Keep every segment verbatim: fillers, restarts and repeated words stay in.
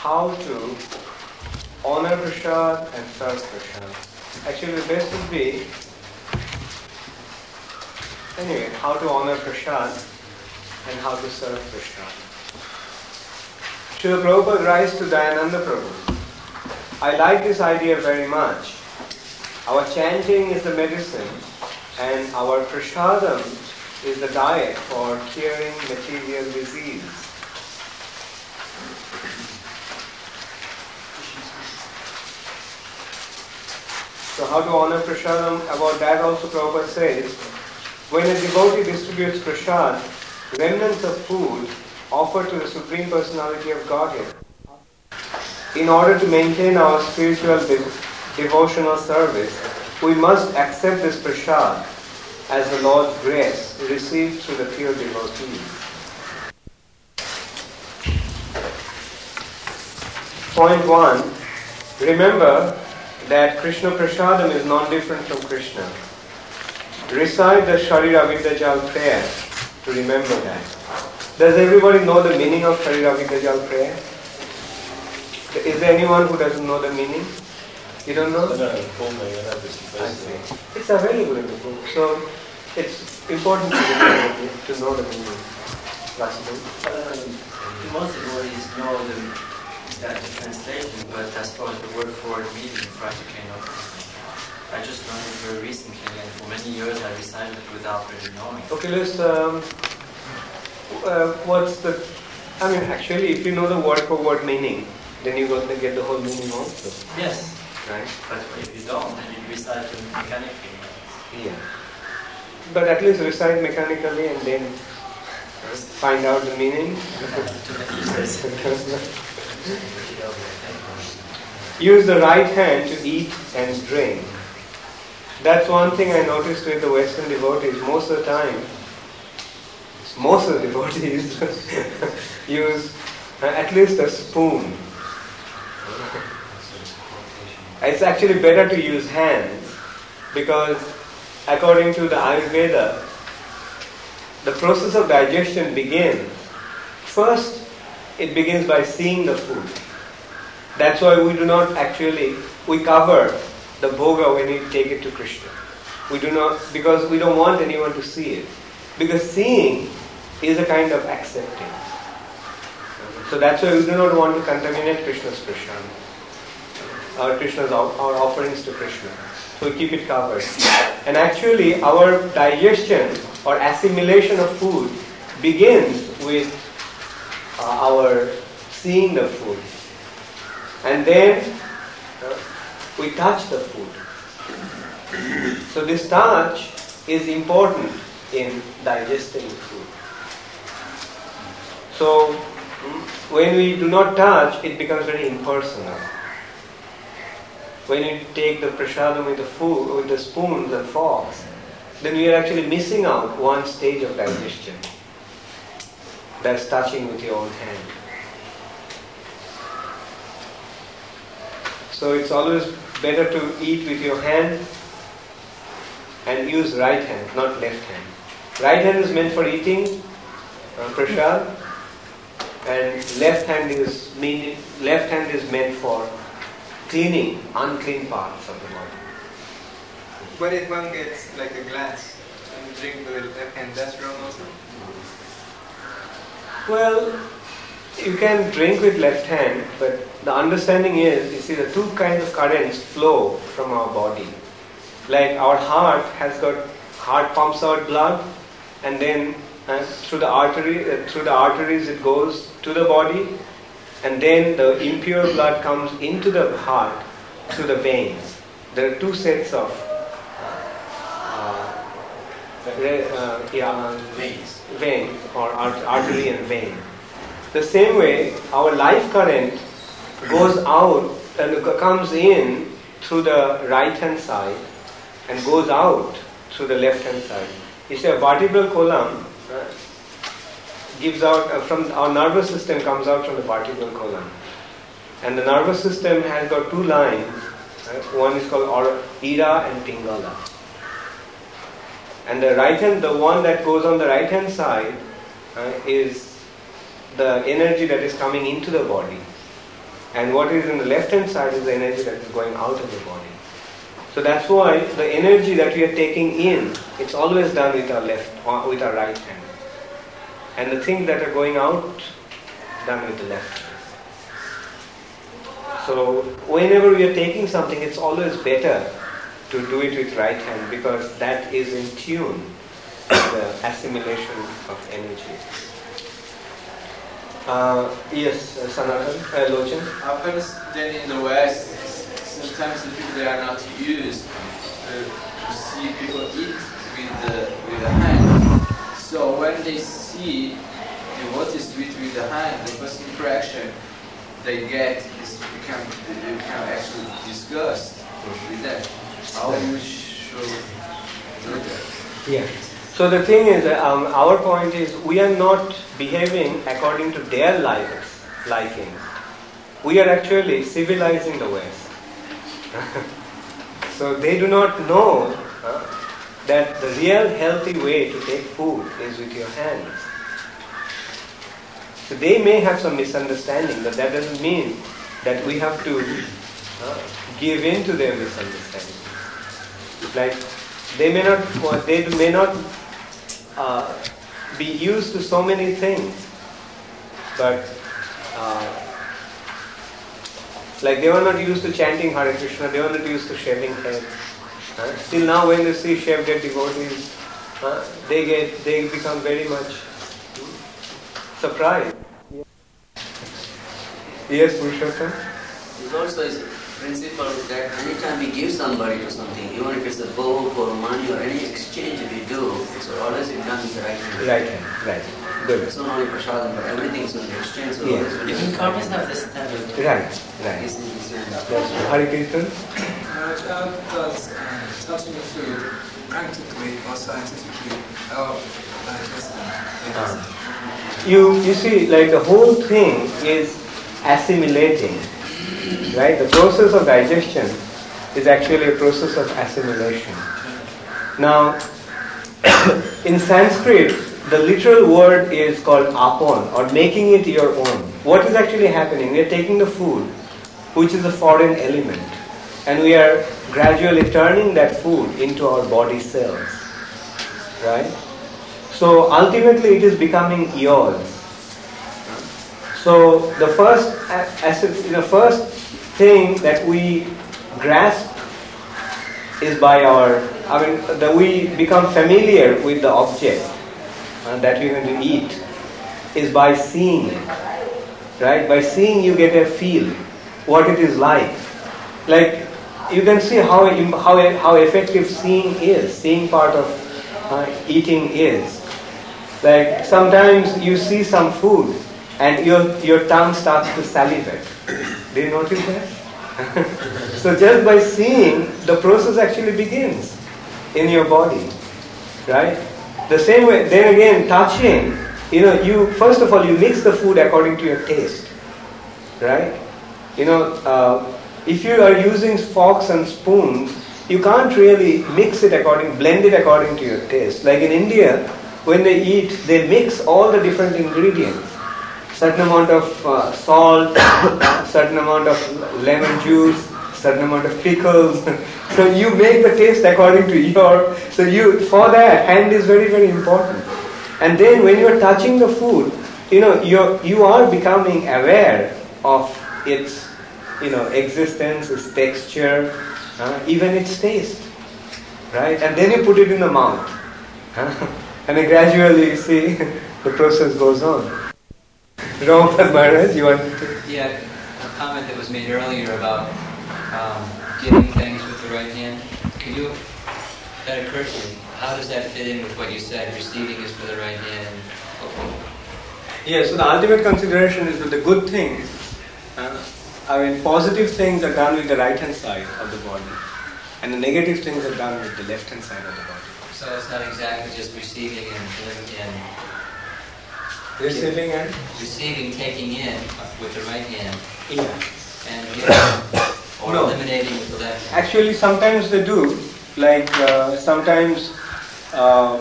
how to honor prasad and serve prasad. Actually, the best would be, anyway, how to honor prasad and how to serve prasad. Srila Prabhupada writes to Dayananda Prabhu, I like this idea very much. Our chanting is the medicine and our prasadam is the diet for curing material disease. So how to honor prasadam? About that also Prabhupada says, when a devotee distributes prasad, remnants of food offered to the Supreme Personality of Godhead, in order to maintain our spiritual de- devotional service, we must accept this prasad as the Lord's grace received through the pure devotees. Point one, remember that Krishna prasadam is non-different from Krishna. Recite the Sharira Vidyajal prayer to remember that. Does everybody know the meaning of Sharira Vidyajal prayer? Is there anyone who doesn't know the meaning? You don't know? No, I see. It's available in the book. So it's important to know, to know the meaning. Possible? Uh, most devotees know the, that the translation, but as far as the word for word meaning, practically not. I just learned it very recently, and for many years I recited it without really knowing. Okay, let's. Um, uh, what's the? I mean, actually, if you know the word for word meaning, then you got to get the whole meaning also. Yes. Right? But if you don't, then you recite it mechanically. Yeah. But at least recite mechanically and then find out the meaning. Use the right hand to eat and drink. That's one thing I noticed with the Western devotees. Most of the time, most of the devotees use uh, at least a spoon. It's actually better to use hands because according to the Ayurveda, the process of digestion begins. First, it begins by seeing the food. That's why we do not actually, we cover the bhoga when we take it to Krishna. We do not, because we don't want anyone to see it. Because seeing is a kind of accepting. So that's why we do not want to contaminate Krishna's prasad. Our Krishna's our offerings to Krishna. So we keep it covered. And actually our digestion or assimilation of food begins with uh, our seeing the food. And then uh, we touch the food. So this touch is important in digesting food. So when we do not touch, it becomes very impersonal. When you take the prasadam with the food, with the spoons and forks, then we are actually missing out one stage of digestion. That's touching with your own hand. So it's always better to eat with your hand and use right hand, not left hand. Right hand is meant for eating uh, prasad, and left hand is mean, left hand is meant for cleaning unclean parts of the body. But if one gets like a glass and drink with the left hand, that's wrong also? Well, you can drink with left hand, but the understanding is, you see, the two kinds of currents flow from our body. Like our heart has got, heart pumps out blood, and then uh, through the artery, uh, through the arteries it goes to the body, and then the impure blood comes into the heart through the veins. There are two sets of uh, uh, yeah, Veins. vein or art- artery and vein. The same way, our life current goes out and comes in through the right hand side and goes out through the left hand side. You see, a vertebral column uh, gives out uh, from our nervous system comes out from the vertebral column, and the nervous system has got two lines. Right? One is called Ira and Pingala. And the right hand, the one that goes on the right hand side uh, is the energy that is coming into the body. And what is in the left hand side is the energy that is going out of the body. So that's why the energy that we are taking in, it's always done with our left, or with our right hand. And the things that are going out, done with the left hand. So whenever we are taking something, it's always better to do it with right hand because that is in tune with the assimilation of energy. Uh, yes, uh, Sanatan, uh, Lochan? I've heard that in the West, sometimes the people they are not used uh, to see people eat with the with the hand. So when they see devotees do it with the hand, the first impression they get is become they become actually disgust with that. How we should do that? Yeah. So the thing is, um, our point is, we are not behaving according to their likes, liking. We are actually civilizing the West. So they do not know uh, that the real healthy way to take food is with your hands. So they may have some misunderstanding, but that doesn't mean that we have to uh, give in to their misunderstanding. Like they may not, they may not uh, be used to so many things, but uh, like they were not used to chanting Hare Krishna, they were not used to shaving heads. Uh, still now, when they see shaved head devotees, uh, they get, they become very much surprised. Yes, Purushottam? There's also a principle that anytime we give somebody to something, even if it's a book or money or any exchange if you do, so always it done with the right hand. Right hand, right. Good. It's not only prasadam, but everything is going to exchange. So Yes. always Even karmas have this standard. Right, right. This is this and that. That's true. Hare Kirtan? Uh, how does um, touching the food practically or scientifically help digestion? You, you see, like the whole thing is assimilating, right? The process of digestion is actually a process of assimilation. Now, in Sanskrit, the literal word is called apon, or making it your own. What is actually happening? We are taking the food, which is a foreign element, and we are gradually turning that food into our body cells, right? So ultimately it is becoming yours. So the first, the first thing that we grasp is by our, I mean, that we become familiar with the object uh, that we're going to eat is by seeing it, right? By seeing you get a feel what it is like. Like you can see how how how effective seeing is. Seeing part of uh, eating is. Like sometimes you see some food and your your tongue starts to salivate. Do you notice that? So just by seeing, the process actually begins in your body, right? The same way, then again, touching, you know, you first of all you mix the food according to your taste, right? You know, uh, if you are using forks and spoons, you can't really mix it according, blend it according to your taste. Like in India, when they eat, they mix all the different ingredients. Certain amount of uh, salt, certain amount of lemon juice, certain amount of pickles. So you make the taste according to your. So you, for that, hand is very very important. And then when you are touching the food, you know you you are becoming aware of its, you know, existence, its texture, uh, even its taste, right? And then you put it in the mouth, and then gradually you see the process goes on. Ramapada Maharaj, you want to? Yeah, a comment that was made earlier about um, giving things with the right hand. Can you, that occurred to me, how does that fit in with what you said, receiving is for the right hand? Yeah, so the ultimate consideration is that the good things, uh, I mean positive things are done with the right hand side of the body, and the negative things are done with the left hand side of the body. So it's not exactly just receiving and and Receiving and? Receiving, taking in with the right hand. Yeah. And giving, or No. eliminating with the left hand. Actually, sometimes they do. Like uh, sometimes, uh,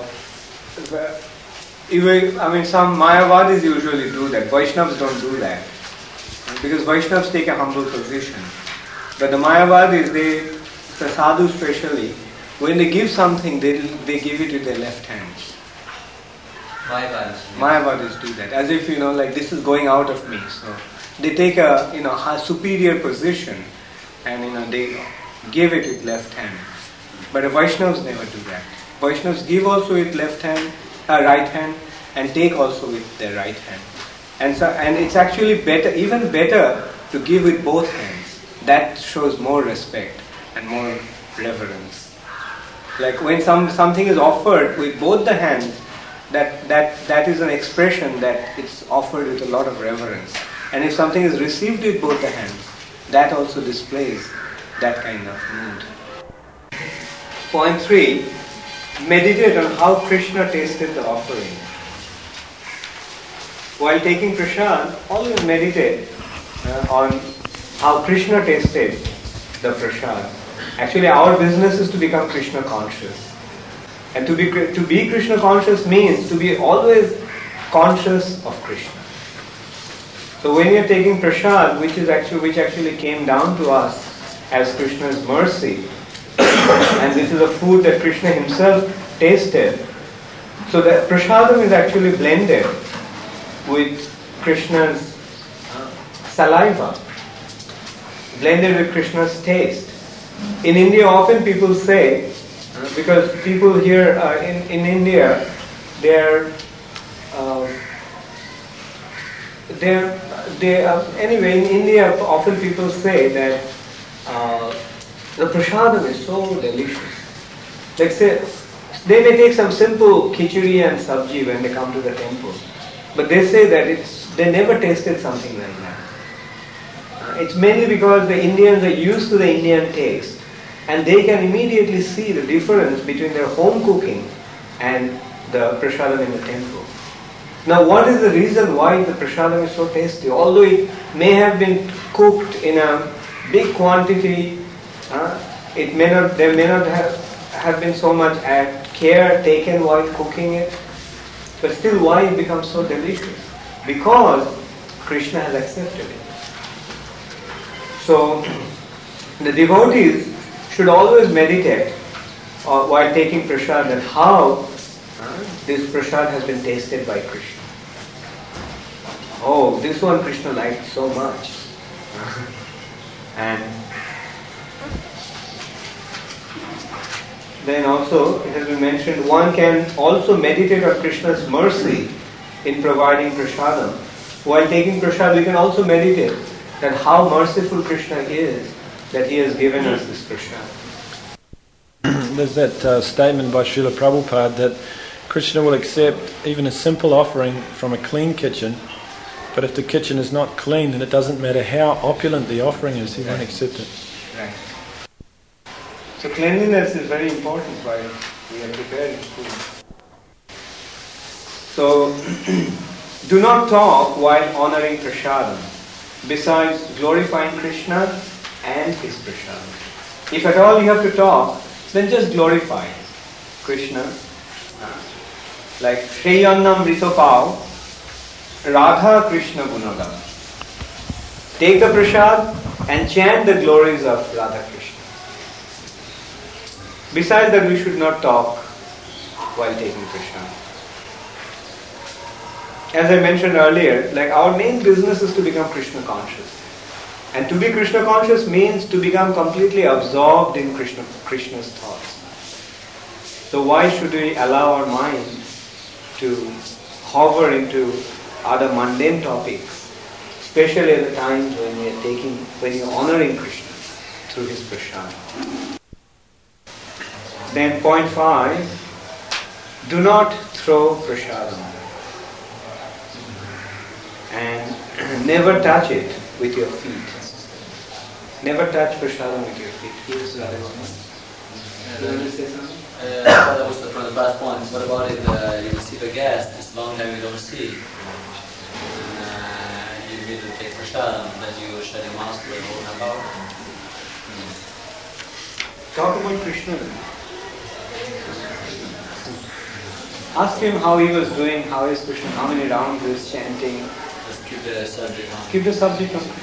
even, I mean, some Mayavadis usually do that. Vaishnavas don't do that. because Vaishnavas take a humble position. But the Mayavadis, they, the sadhu especially, when they give something, they they give it with their left hand. Mayavadis. Mayavadis do that, as if, you know, like this is going out of me. So they take a, you know, a superior position, and, you know, they give it with left hand. But the Vaishnavas never do that. Vaishnavas give also with left hand, uh, right hand, and take also with their right hand. And so, and it's actually better, even better, to give with both hands. That shows more respect and more reverence. Like when some something is offered with both the hands, that that that is an expression that it's offered with a lot of reverence. And if something is received with both the hands, that also displays that kind of mood. Point three, meditate on how Krishna tasted the offering. While taking prasad, always meditate uh, on how Krishna tasted the prasad. Actually, our business is to become Krishna conscious. And to be to be Krishna conscious means to be always conscious of Krishna. So when you're taking prasad, which is actually which actually came down to us as Krishna's mercy, and this is a food that Krishna himself tasted. So the prasadam is actually blended with Krishna's saliva, blended with Krishna's taste. In India, often people say, because people here uh, in, in India, they're, uh, they're, they uh, anyway, in India, often people say that uh, the prasadam is so delicious. Like say, they may take some simple khichdi and sabji when they come to the temple, but they say that it's they never tasted something like that. Uh, it's mainly because the Indians are used to the Indian taste, and they can immediately see the difference between their home cooking and the prasadam in the temple. Now, what is the reason why the prasadam is so tasty? Although it may have been cooked in a big quantity, uh, it may not, there may not have, have been so much uh, care taken while cooking it, but still why it becomes so delicious? Because Krishna has accepted it. So, the devotees should always meditate uh, while taking prasad that how uh, this prasad has been tasted by Krishna. Oh, this one Krishna liked so much. And then also, it has been mentioned, one can also meditate on Krishna's mercy in providing prasadam. While taking prasad, we can also meditate that how merciful Krishna is that he has given us this prasad. There's that uh, statement by Srila Prabhupada that Krishna will accept even a simple offering from a clean kitchen, but if the kitchen is not clean, then it doesn't matter how opulent the offering is, he won't accept it. Right. So cleanliness is very important while we are preparing food. So, do not talk while honoring prasadam, besides glorifying Krishna and his prasadam. If at all you have to talk, then just glorify Krishna. Like Shreyannam Ritopav, Radha Krishna Gunagam. Take the prasad and chant the glories of Radha Krishna. Besides that, we should not talk while taking prasad. As I mentioned earlier, like our main business is to become Krishna conscious. And to be Krishna conscious means to become completely absorbed in Krishna, Krishna's thoughts. So why should we allow our mind to hover into other mundane topics, especially at the times when we are taking, when you are honoring Krishna through his prasad. Then point five, do not throw prasadam and never touch it with your feet. Never touch prasadam with your feet. Yes, Radha. You want to say something? Uh, that was from the last point. What about if uh, you receive a guest, it's a long time you don't see? And, uh, you really take prasadam, then you shut your mouth for a whole half hour? Talk about Krishna. Ask him how he was doing, how is Krishna, how many rounds he was chanting. Keep the subject on. Keep the subject on.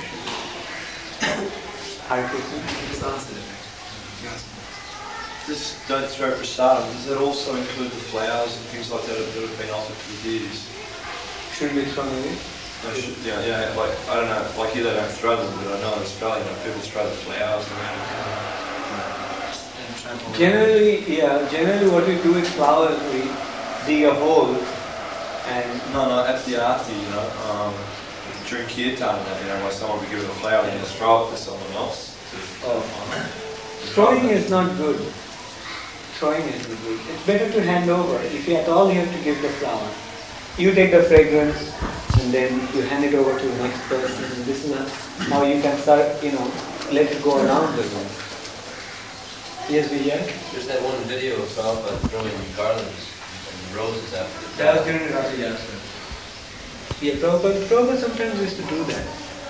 Hare Krishna. Just answer it. Yes. This don't throw prasadam, does that also include the flowers and things like that that have been offered to the deities? Should be thrown away. No, should, yeah, yeah, like, I don't know, like here they don't throw them, but I know in Australia, you know, people throw the flowers around. Generally, yeah, generally what we do with flowers, we dig a hole and... No, no, at the arti, you know, um, during kirtan, you know, when someone would give it a flower, you just throw it to someone else. To, oh. Throwing is not good. Throwing is not good. It's better to hand over. If you at all you have to give the flower, you take the fragrance and then you hand it over to the next person. And this is how you can start, you know, let it go around the room. Yes, Vijay? There's that one video of Prabhupada throwing garlands and roses after the That was during Ratha Yatra. Yeah, Prabhupada, Prabhupada sometimes used to do that.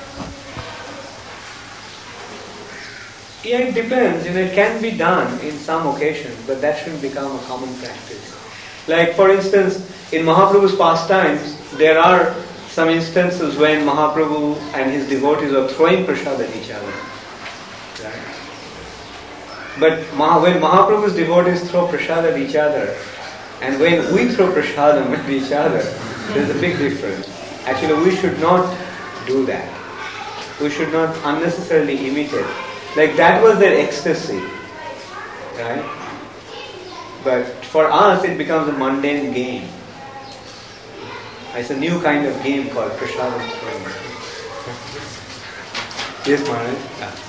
Yeah, it depends. You know, it can be done in some occasions, but that shouldn't become a common practice. Like, for instance, in Mahaprabhu's pastimes, there are some instances when Mahaprabhu and his devotees are throwing prasad at each other. Right? But when Mahaprabhu's devotees throw prasad at each other, and when we throw prasadam at each other, there's a big difference. Actually, we should not do that. We should not unnecessarily imitate. Like that was their ecstasy, right? But for us, it becomes a mundane game. It's a new kind of game called prasadam throwing. Yes, Maharaj?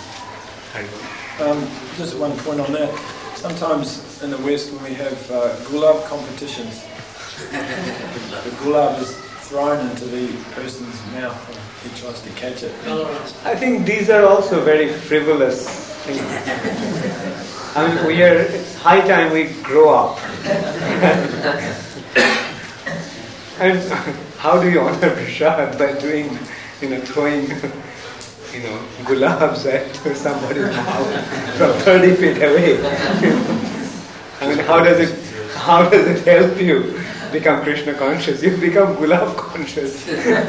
Um, just one point on that. Sometimes in the West, when we have uh, gulab competitions, the gulab is thrown into the person's mouth and he tries to catch it. I think these are also very frivolous things. I mean, we are, it's high time we grow up. And how do you honor Prasad? By doing, you know, throwing, you know, gulabs at somebody's mouth from thirty feet away. I mean, how does it, how does it help you become Krishna conscious? You become gulab conscious.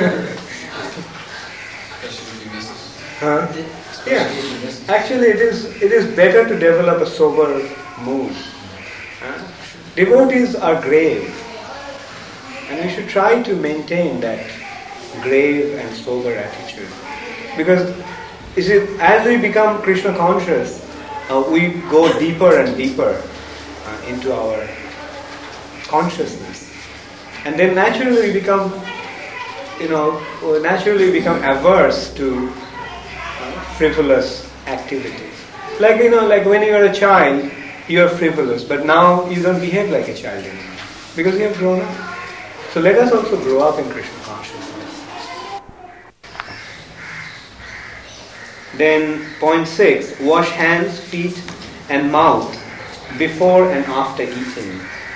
Huh? Yeah. Actually, it is it is better to develop a sober mood. Huh? Devotees are grave, and we should try to maintain that grave and sober attitude. Because you see, as we become Krishna conscious, uh, we go deeper and deeper uh, into our consciousness, and then naturally we become, you know, naturally become averse to frivolous activities. Like, you know, like when you are a child, you are frivolous, but now you don't behave like a child anymore because you have grown up. So let us also grow up in Krishna consciousness. Then point six, wash hands, feet and mouth before and after eating.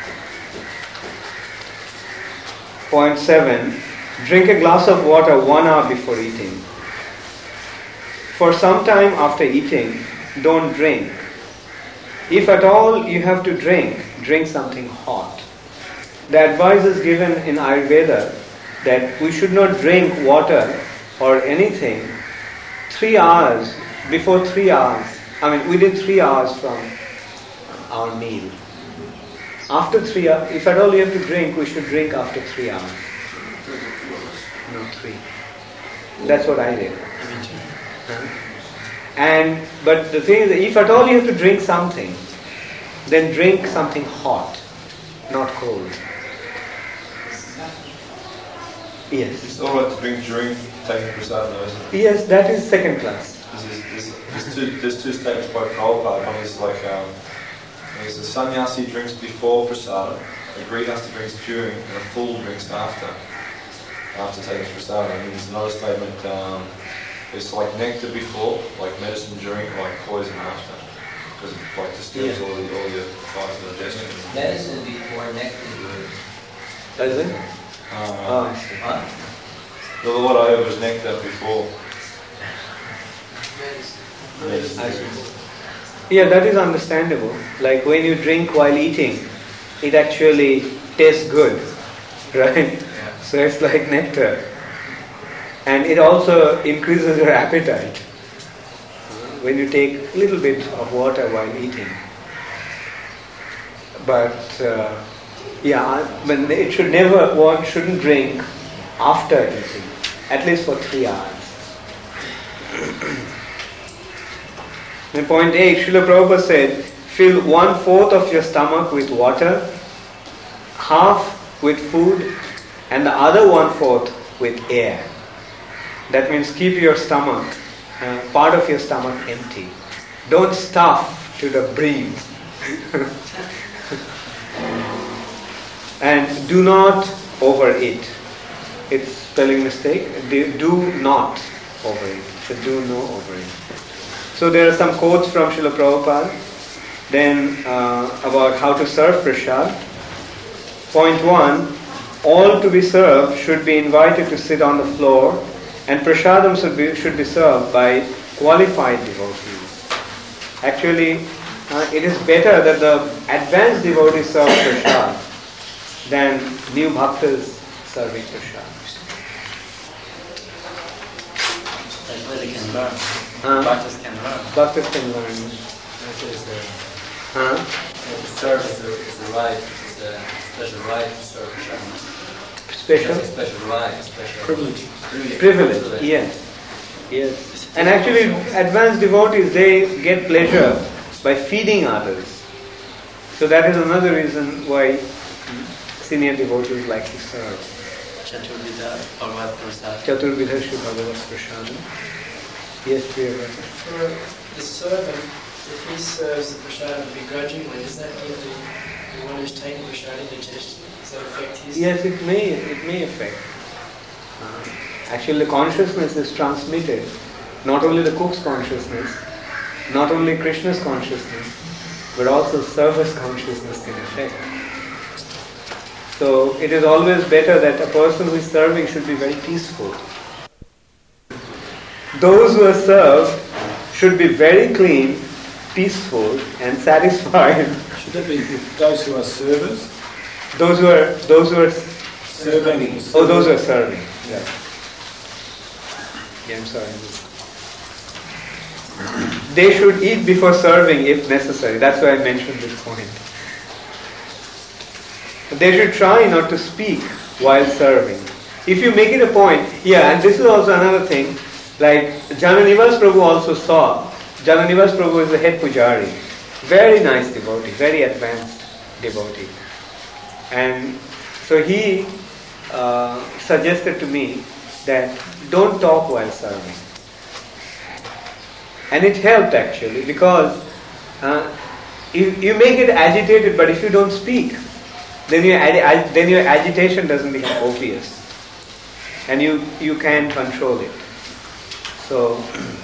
Point seven, drink a glass of water one hour before eating. For some time after eating, don't drink. If at all you have to drink, drink something hot. The advice is given in Ayurveda that we should not drink water or anything three hours, before three hours, I mean within three hours from our meal. After three hours, if at all you have to drink, we should drink after three hours. No, three. That's what I did. And but the thing is, if at all you have to drink something, then drink something hot, not cold. Yes. It's all right to drink during taking prasadam, though, isn't it? Yes, that is second class. There's, there's, there's, two, there's two statements by Prabhupada. One is like, um, there's a sannyasi drinks before prasadam, a grihastha drinks during, and a fool drinks after, after taking prasadam. And there's another statement. Um, It's like nectar before, like medicine during, or like poison after, because it like disturbs Yeah. all the all your parts of digestion. Medicine before, nectar during. Does it? Uh, Oh, I see. Huh? the what I heard was nectar before. Medicine I during. see. Yeah, that is understandable. Like when you drink while eating, it actually tastes good, right? Yeah. So it's like nectar. And it also increases your appetite when you take a little bit of water while eating. But uh, yeah, but it should never, one shouldn't drink after eating, at least for three hours. In point eight, Srila Prabhupada said, fill one fourth of your stomach with water, half with food, and the other one fourth with air. That means keep your stomach, uh, part of your stomach empty. Don't stuff to the brim. And do not overeat. It's spelling mistake. Do, do not overeat. So do no overeat. So there are some quotes from Srila Prabhupada. Then uh, about how to serve prasad. Point one, all to be served should be invited to sit on the floor, and prasadam should be, should be served by qualified devotees. Actually, uh, it is better that the advanced devotees serve prasad than new bhaktas serving prasad. That's where they can learn. Huh? Bhaktas can learn. Bhaktas can learn. That is the, Huh? the serve is the, is the right, is the special right to serve prasad. Special? That's a special right, special Privilege. privilege. Privilege, yes. Yes. And actually, advanced devotees, they get pleasure by feeding others. So that is another reason why senior devotees like to serve. Chaturvidha Bhagavad Prasad. Chaturvidha Shri Bhagavad Prasadam. Yes, Priya. For the servant, if he serves the prasad begrudgingly, does that mean the, the one who's taking prasad indigestion? Does that affect his? Yes, it may. It may affect. Uh, actually, the consciousness is transmitted. Not only the cook's consciousness, not only Krishna's consciousness, but also service consciousness can affect. So it is always better that a person who is serving should be very peaceful. Those who are served should be very clean, peaceful, and satisfied. Should it be those who are servers? Those who are those who are Serving. oh, those who are serving. Yeah. Yeah, I'm sorry. They should eat before serving if necessary. That's why I mentioned this point. They should try not to speak while serving. If you make it a point, yeah, and this is also another thing, like Jananivas Prabhu also saw, Jananivas Prabhu is the head pujari, very nice devotee, very advanced devotee. And so he uh, suggested to me that don't talk while serving. And it helped actually, because uh, you, you make it agitated, but if you don't speak, then your, ag- then your agitation doesn't become obvious. And you, you can control it. So,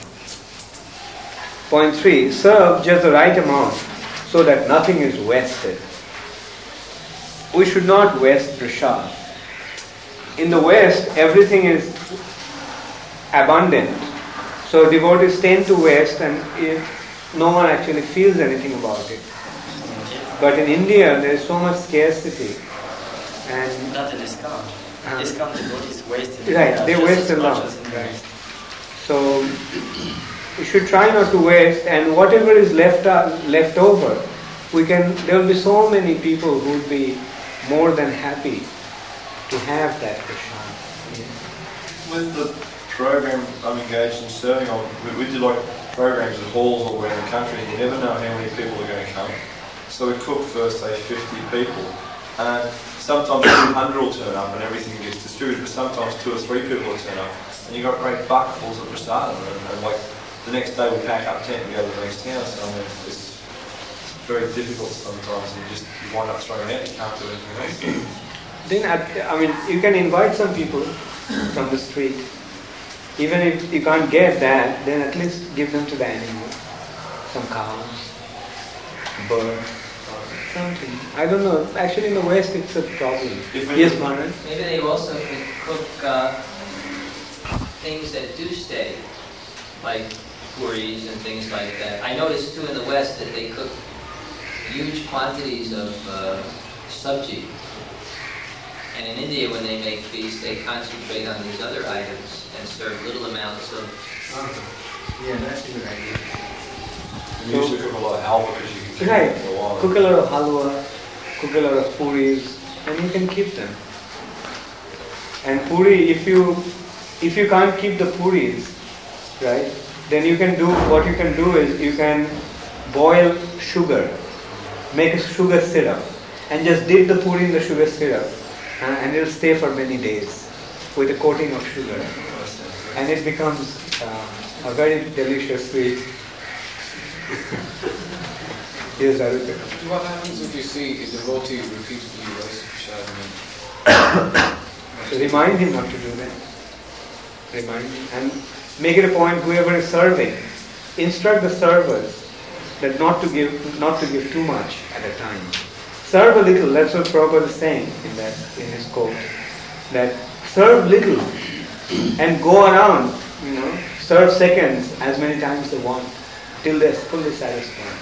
point three, serve just the right amount so that nothing is wasted. We should not waste prasad. In the West, everything is abundant. So devotees tend to waste, and if no one actually feels anything about it. But in India, there is so much scarcity, and Not in ISKCON. Uh, ISKCON devotees waste in right, uh, they just waste as a much lot. as in the Right. West. So we should try not to waste, and whatever is left uh, left over, we can. There will be so many people who would be more than happy to have that prasad. With the program I'm engaged in serving on, we, we do like programs at halls all around the country, and you never know how many people are going to come. So we cook for, say, fifty people, and sometimes two hundred will turn up and everything gets distributed, but sometimes two or three people will turn up, and you've got great bucketfuls of prasadam, and, and like the next day we pack up tent and go to the next town, so I mean, it's very difficult sometimes, and you just you wind up throwing it out, you can't do anything else. Then, I mean, you can invite some people from the street. Even if you can't get that, then at least give them to the animals. Some cows, birds, something. I don't know. Actually, in the West, it's a problem. Yes, Maharaj? Maybe they also could cook uh, things that do stay, like puris and things like that. I noticed too in the West that they cook huge quantities of uh, sabji. And in India, when they make feasts, they concentrate on these other items and serve little amounts of. Yeah, that's a good idea. And you usually cook a lot of halwa because you can keep Right. it for a while. Cook a lot of halwa, cook a lot of puris, and you can keep them. And puri, if you if you can't keep the puris, right, then you can do what you can do is you can boil sugar, make a sugar syrup, and just dip the puri in the sugar syrup, uh, and it'll stay for many days with a coating of sugar, and it becomes uh, a very delicious sweet. Yes, Arutha. What happens if you see a devotee repeatedly waste prasad? Remind him not to do that. Remind him. And make it a point, whoever is serving, instruct the servers that not to give not to give too much at a time. Serve a little, that's what Prabhupada is saying in that in his quote. That serve little and go around, you know, serve seconds as many times they want till they're fully satisfied.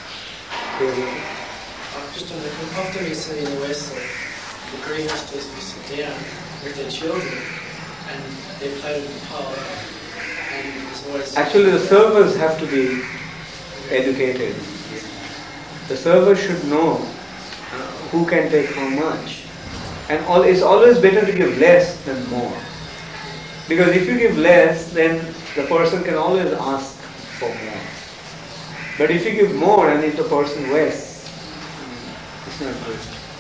Just on the, often we see in the West that the greenhouses will sit down with their children and they play with the pole. And there's always Actually, the servers have to be educated. The servers should know who can take how much. And all, it's always better to give less than more. Because if you give less, then the person can always ask for more. But if you give more and if the person wastes, it's not good.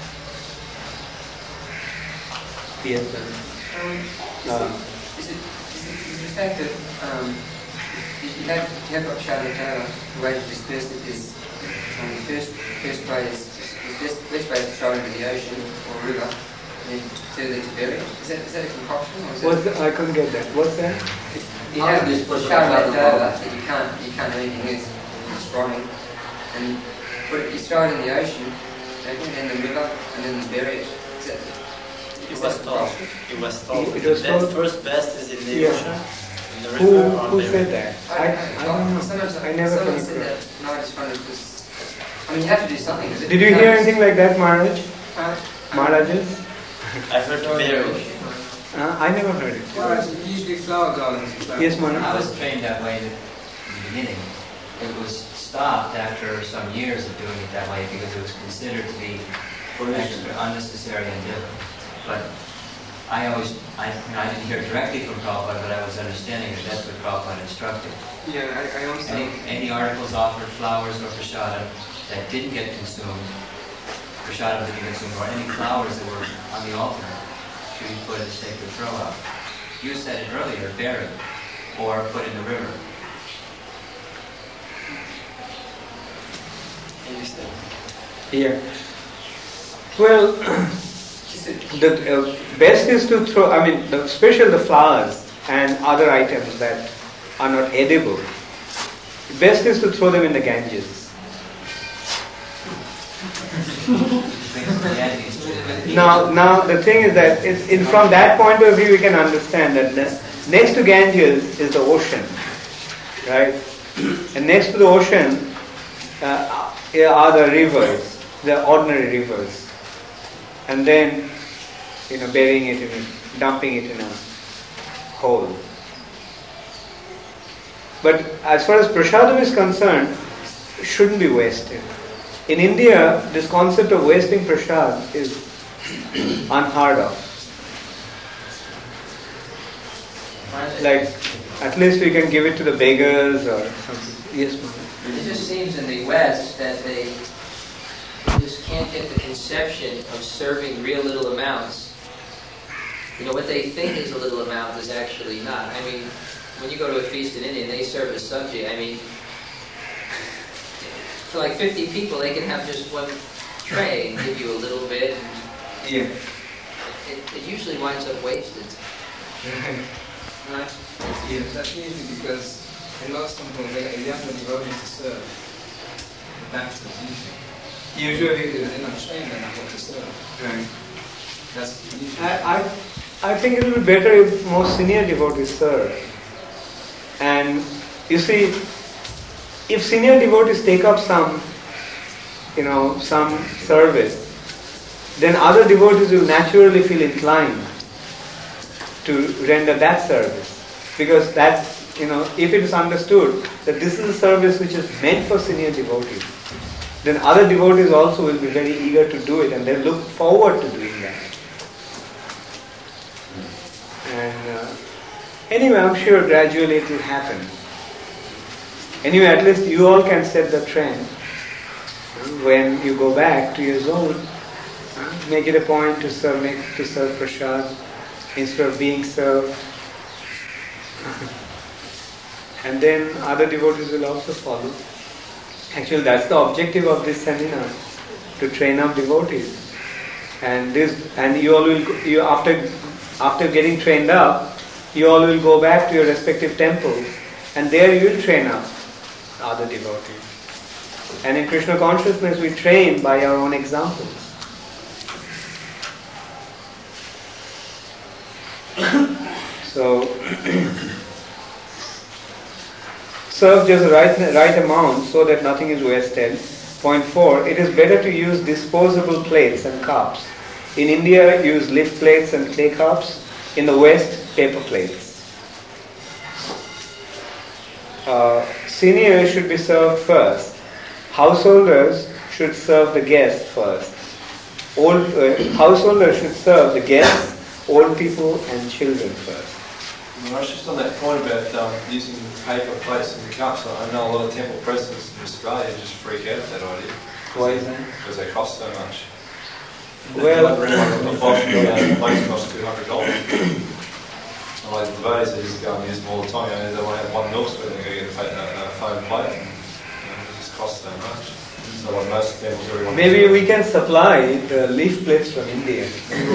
Yes, sir. Um, Uh, is, it, is, it, is the fact that um, you have, you have got Shadakara, the way to disperse it is um, the first, first way is, is best, best way to throw it into the ocean or river and then further to bury it. Is that, is that a concoction? Or is What's that, the, I couldn't get that. What's that? you have this shard left over that you can't, you can't do anything with, it's rotting, and put it, you throw it in the ocean, and then the river, and then bury it. Is that, It was told. It was told. It was the told- first best is in the Yeah. ocean, in the Who, river, or who the said that? I, I don't know. Sometimes I never someone came said across. that. No, I just wondered because I mean you have to do something. Is it? Did you hear anything like that, Maharaj? Uh, Maharajas? I heard to bury. Uh, I never heard it. Well, usually flower gardens. Flower Yes, I Maharaj. was trained that way in the beginning. It was stopped after some years of doing it that way because it was considered to be extra unnecessary and different. But I always, I, you know, I didn't hear directly from Prabhupada, but I was understanding that that's what Prabhupada instructed. Yeah, I, I also. Any, any articles offered, flowers or prasada, that didn't get consumed, prasada didn't get consumed, or any flowers that were on the altar, should be put in sacred throw out. You said it earlier, buried, or put in the river. Yeah. Well, the uh, best is to throw, I mean, the, especially the flowers and other items that are not edible, best is to throw them in the Ganges. Now, now the thing is that it's, in, from that point of view, we can understand that the, next to Ganges is the ocean, right? And next to the ocean uh, are the rivers, the ordinary rivers, and then, you know, burying it in, a, dumping it in a hole. But as far as prasadam is concerned, it shouldn't be wasted. In India, this concept of wasting prasad is unheard of. Like, at least we can give it to the beggars or something. Yes, ma'am. It just seems in the West that they just can't get the conception of serving real little amounts. You know, what they think is a little amount is actually not. I mean, when you go to a feast in India and they serve a sabji, I mean, for like fifty people, they can have just one tray and give you a little bit. And yeah. It, it usually winds up wasted. Right? Yeah, that's usually because in most temples they a younger devotee to serve. That's the usually. Usually, they're not trained enough what to serve. Right. That's usually. I, I, I think it would be better if more senior devotees serve. And you see, if senior devotees take up some, you know, some service, then other devotees will naturally feel inclined to render that service. Because that's, you know, if it is understood that this is a service which is meant for senior devotees, then other devotees also will be very eager to do it and they look forward to doing that. And uh, anyway, I'm sure gradually it will happen. Anyway, at least you all can set the trend. When you go back to your zone, make it a point to serve, make, to serve prasad instead of being served. And then other devotees will also follow. Actually, that's the objective of this seminar, to train up devotees. And this, and you all will, you after after getting trained up, you all will go back to your respective temples, and there you will train up other devotees. And in Krishna consciousness, we train by our own examples. So, serve just the right, right amount so that nothing is wasted. Point four, it is better to use disposable plates and cups. In India, use leaf plates and clay cups. In the West, paper plates. Uh, seniors should be served first. Householders should serve the guests first. Old uh, householders should serve the guests, old people and children first. Well, I was just on that point about um, using paper plates and cups. I know a lot of temple presidents in Australia just freak out at that idea. Why is that? Because they cost so much. Well, a box of plates costs two hundred dollars. And like the devotees, they just go and use them all the time. You know, they want to have one milk spoon, they go get a, plate, a, a foam plate. And, you know, it just costs so much. So like most temples, everyone. Maybe we can supply the leaf plates from India.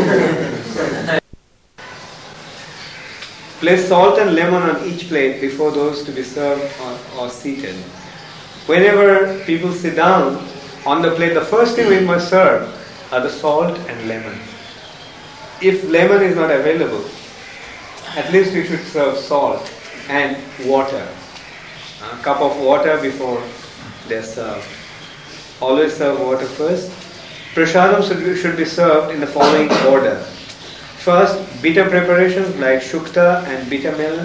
Place salt and lemon on each plate before those to be served or, or seated. Whenever people sit down, on the plate, the first thing we must serve are the salt and lemon. If lemon is not available, at least we should serve salt and water. A cup of water before they're served. Always serve water first. Prasadam should be, should be served in the following order. First, bitter preparations like shukta and bitter melon.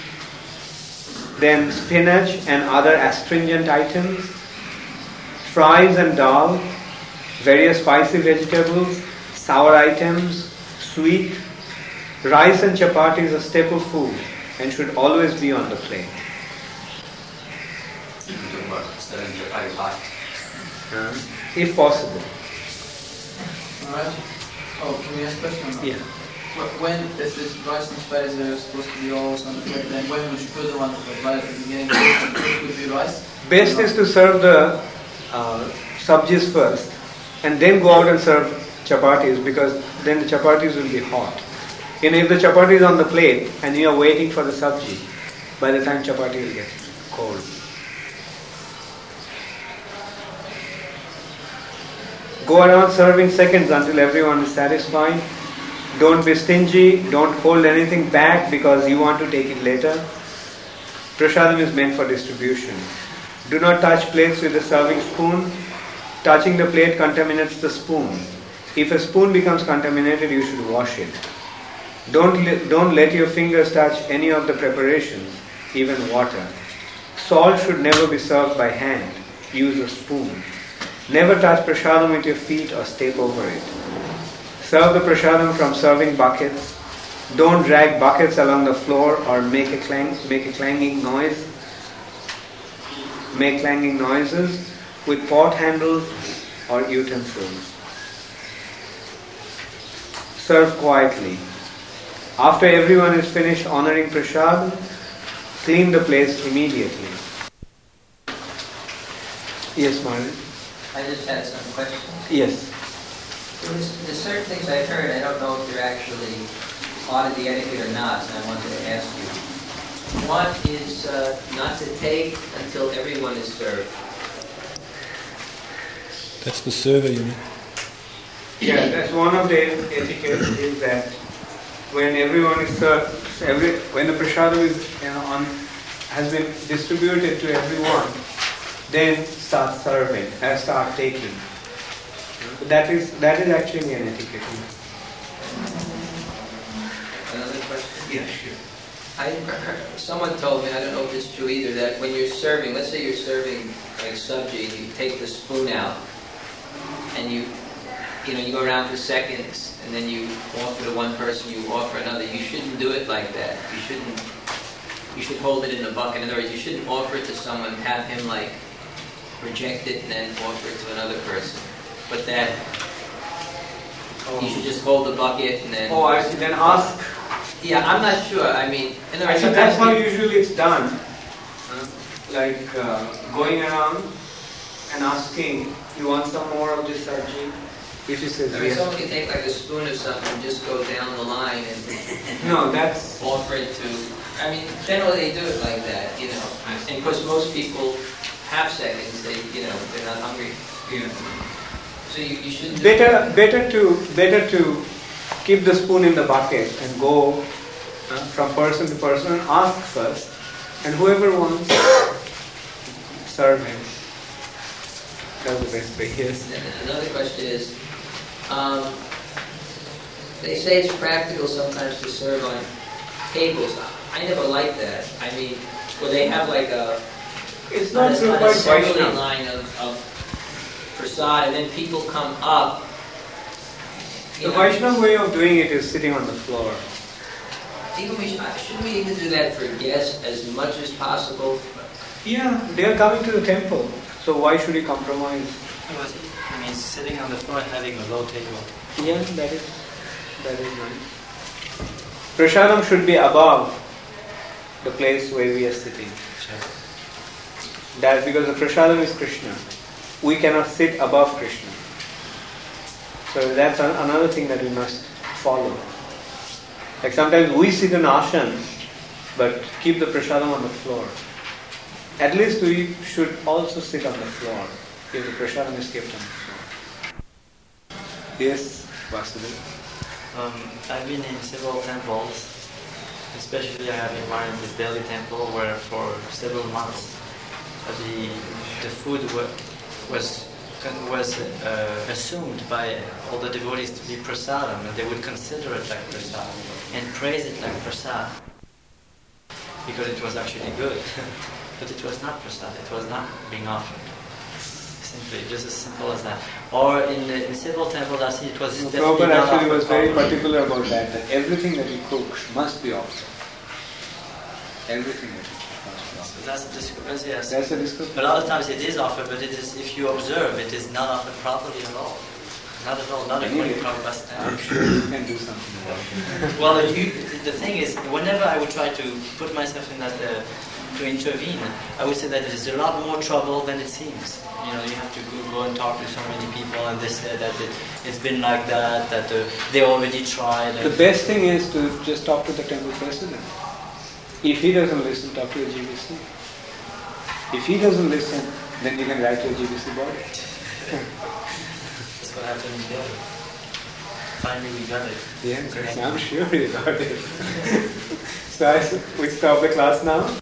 Then spinach and other astringent items. Fries and dal. Various spicy vegetables. Sour items. Sweet. Rice and chapati is a staple food and should always be on the plate. Uh, if possible. Alright. Oh, can we ask a question? Yeah. When, if this rice and spices are supposed to be always on the plate, then when would you put them on the plate? Right at the beginning, first would be rice? Best is to serve the uh, sabjis first and then go out and serve chapatis, because then the chapatis will be hot. You know, if the chapati is on the plate and you are waiting for the sabji, by the time chapati will get cold. Go around serving seconds until everyone is satisfied. Don't be stingy. Don't hold anything back because you want to take it later. Prasadam is meant for distribution. Do not touch plates with a serving spoon. Touching the plate contaminates the spoon. If a spoon becomes contaminated, you should wash it. Don't, le- don't let your fingers touch any of the preparations, even water. Salt should never be served by hand. Use a spoon. Never touch prasadam with your feet or step over it. Serve the prasadam from serving buckets. Don't drag buckets along the floor or make a clang, make a clanging noise. Make clanging noises with pot handles or utensils. Serve quietly. After everyone is finished honoring prasad, clean the place immediately. Yes, Margaret? I just had some questions. Yes. There's, there's certain things I've heard, I don't know if they're actually part of the etiquette or not, and I wanted to ask you. One is uh, not to take until everyone is served. That's the survey, you mean? Yeah, that's one of the etiquettes, is that when everyone is served, every, when the prasadam is, you know, on, has been distributed to everyone, then start serving, and start taking. That is that is actually an etiquette. Another question? Yeah, sure. I, someone told me, I don't know if it's true either, that when you're serving, let's say you're serving like sabji, and you take the spoon out, and you, you know, you go around for seconds, and then you offer to one person, you offer another. You shouldn't do it like that. You shouldn't. You should hold it in a bucket. In other words, you shouldn't offer it to someone, have him like reject it, and then offer it to another person. But that you should just hold the bucket and then. Oh, I see. Then ask. Yeah, I'm not sure. I mean, in the I think that's how usually it's done. Uh, like uh, going around and asking, "You want some more of this sabji?" If he says I mean, yes. someone can take like a spoon or something and just go down the line and no, that's offer it to. I mean, generally they do it like that, you know. And of course, most people have seconds. They, you know, they're not hungry. Yeah. So you, you shouldn't. Better, better to better to keep the spoon in the bucket and go uh, from person to person and ask first, and whoever wants, serve him. That's the best way. Yes. Another question is, um, they say it's practical sometimes to serve on tables. I never liked that. I mean, where they have like a it's not an so quite assembly Vaishnava. line of, of prasad, and then people come up. The Vaishnava way of doing it is sitting on the floor. Even we should, shouldn't we even do that for guests as much as possible? Yeah, they are coming to the temple, so why should you compromise? I mean, sitting on the floor and having a low table. Yeah, that is that is nice. Prasadam should be above the place where we are sitting. That's because the prasadam is Krishna. We cannot sit above Krishna. So that's an, another thing that we must follow. Like sometimes we sit in ashan, but keep the prasadam on the floor. At least we should also sit on the floor if the prasadam is kept on the floor. Yes, Vasudev. Um, I've been in several temples, especially I have been one in this Delhi temple where for several months uh, the the food wa- was was uh, assumed by all the devotees to be prasadam, and they would consider it like prasad and praise it like prasad because it was actually good, but it was not prasad. It was not being offered. Simply, just as simple as that. Or in, the, in several temples, I see it was No, definitely Prabhupada not actually offered was very properly. particular about that, that everything that he cooks must be offered. Everything that he cooks must be offered. So that's a discrepancy. Yes. That's a discrepancy. But a lot of times it is offered, but it is, if you observe, it is not offered properly at all. Not at all, not according to Prabhupada's I'm standards. sure you can do something about it. Well, you, the thing is, whenever I would try to put myself in that, uh, to intervene, I would say that it is a lot more trouble than it seems. You know, you have to go, go and talk to so many people, and they say that it, it's been like that, that uh, they already tried. The best thing is to just talk to the temple president. If he doesn't listen, talk to the G B C. If he doesn't listen, then you can write to the G B C body. That's what happened in Delhi. Finally we got it. Yes, I'm sure you got it. So I, we stop the class now.